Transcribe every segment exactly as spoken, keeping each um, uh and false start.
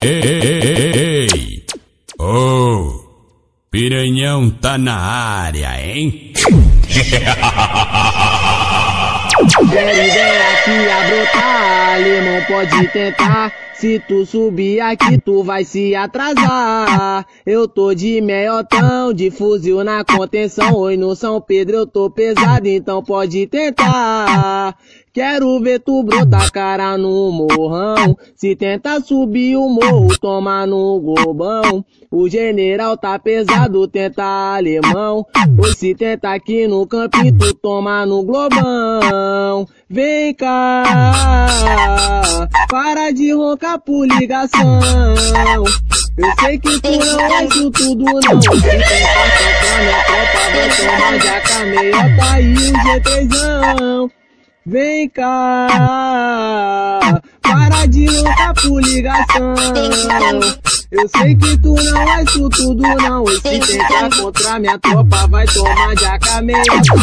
Ei, ei, ei, ei. Oh, piranhão tá na área, hein? Quero ideia aqui a brotar, alemão pode tentar. Se tu subir aqui tu vai se atrasar. Eu tô de meiotão, de fuzil na contenção. Oi, no São Pedro eu tô pesado, então pode tentar. Quero ver tu brotar cara no morrão. Se tentar subir o morro, toma no gobão. O general tá pesado, tenta alemão. Ou se tenta aqui no campinho, tu toma no globão. Vem cá, para de roncar por ligação. Eu sei que tu não é isso tudo não. Se tentar tocar minha tropa, vai tomar jaca meiota e o G trêsão. Vem cá, para de louca por ligação. Eu sei que tu não é isso tudo não. E se tentar contra minha tropa, vai tomar jaca meia.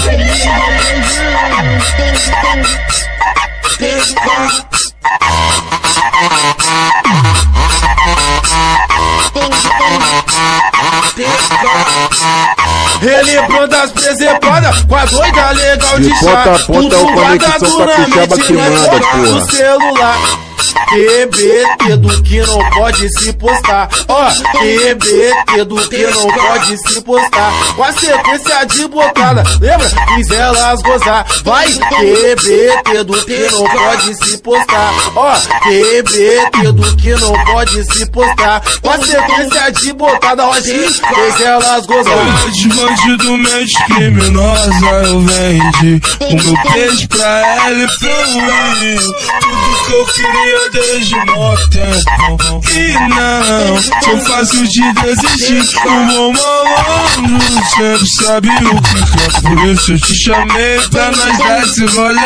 Relembrou das presepadas com a doida legal de, de chá. Ponta a ponta é o Conexão Capixaba que manda, porra. No celular. Q B T do que não pode se postar. Ó, Q B T do que não pode se postar. Com a sequência de botada, lembra? Fiz elas gozar. Vai, Q B T do que não pode se postar. Ó, Q B T do que não pode se postar. Com a sequência de botada, ó, gente, fez elas gozar. De bandido, mente criminosa, eu vendi o meu peixe pra ela e pro Rio. Tudo que eu queria desde mó tempo. E não, sou fácil de desistir. O bom malandro sempre sabe o que é. Por isso eu te chamei pra nós dar esse rolê.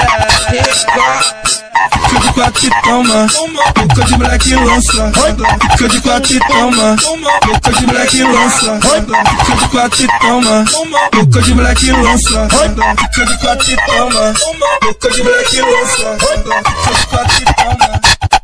Fica de quatro e toma, boca de black lança. Fica de quatro e toma, boca de black lança. Fica de quatro e toma, boca de black lança. Fica de quatro e toma, boca de black lança. Fica de quatro e toma.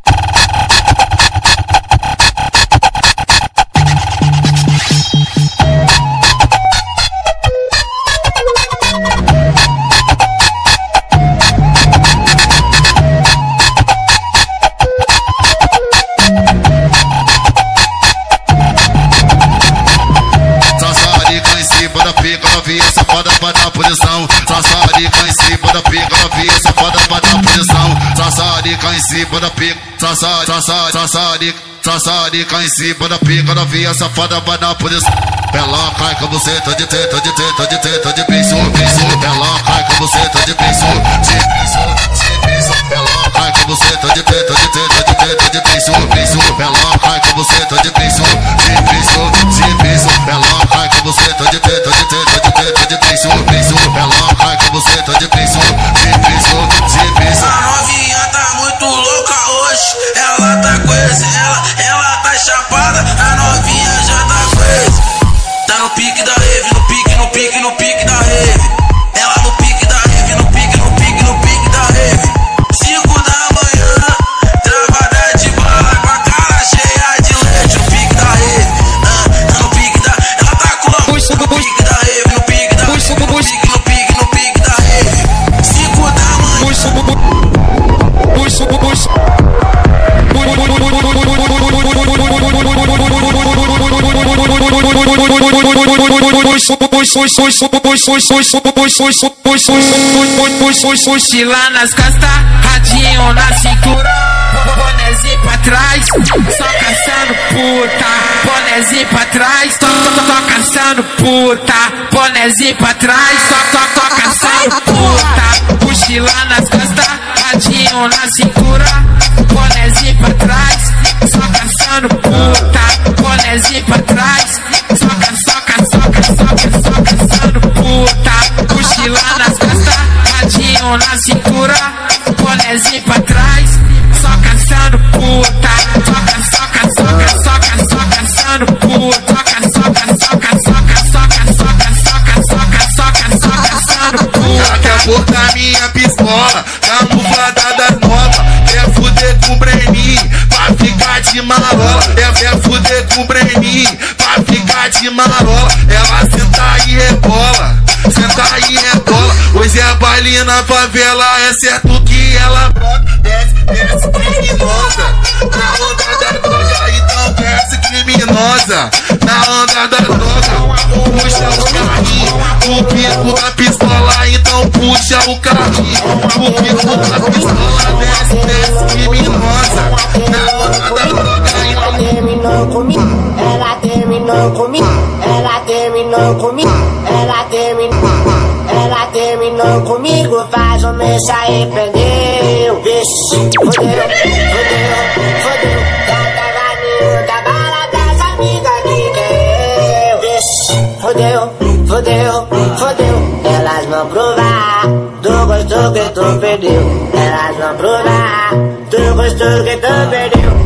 Safada pra dar posição, sassarica em cima da pica, novinha safada pra dar posição, sassarica em cima da pica, sassarica, sassarica, sassarica em cima da pica, novinha safada pra dar posição. Ela cai com você, tá de teta, de teta, de teta, de piso, piso. Ela cai com você, tá de piso, de piso, de piso. Ela cai com você, tá de teta, de teta, de teta, de piso, piso. Ela cai com você, tá de piso, de piso, de piso. Ela cai com você, tá de teta, de teta, de teta, de piso, piso. Ela cai com você, tá de piso, de piso, de piso. A novinha tá muito louca hoje. Ela tá com esse, ela, ela tá chapada. A novinha já tá com esse. Tá no pique da rave, no pique, no pique, no pique da rave. Ela no pique da rave, no pique, no pique, no pique da rave. Cinco da manhã, travada de bala, com a cara cheia de leite. No pique da rave, ah, tá no pique da. Ela tá com a puxa no pique da rave, no pique da puxa, no pique, no pique, no pique da rave. Cinco da manhã, puxa, puxa, puxa. Mochila nas costas, radinho na cintura, bonezinho pra trás, só caçando puta. Bonezinho pra trás, só caçando puta. Bonezinho pra trás, só caçando puta. Mochila nas costas, radinho na cintura, bonezinho pra trás, só caçando puta. Bonezinho pra trás, soca, soca, soca, soca, soca, caçando puta. Mochila nas costas, radinho na cintura, bonezinho pra trás, só caçando puta. Soca, soca, soca, soca, soca, caçando puta. Soca, soca, soca, soca, soca, soca, soca, soca, soca, soca, caçando puta. Ela quer botar minha pistola, camuflada das novas. Quer fuder com o Breninho, pra ficar de marola. É quer fuder com o Breninho pra ficar de marola. Ela senta e rebola, senta e rebola. Hoje é baile na favela, é certo que ela brota. Desce, desce criminosa, na onda da droga, então desce criminosa. Na onda da droga, puxa o carrinho, o pico da pistola, então puxa o carrinho. O pico da pistola, desce, desce criminosa. Na onda da droga, ela terminou comigo, ela terminou comigo, ela terminou comigo, ela terminou, ela terminou comigo, faz um mês aí, perdeu, vixe, fodeu, fodeu, fodeu, já tava ninho da bala das amigas que deu, vixe, fodeu, fodeu, fodeu, elas vão provar, tu gostou que tu perdeu, elas vão provar, tu gostou que tu perdeu.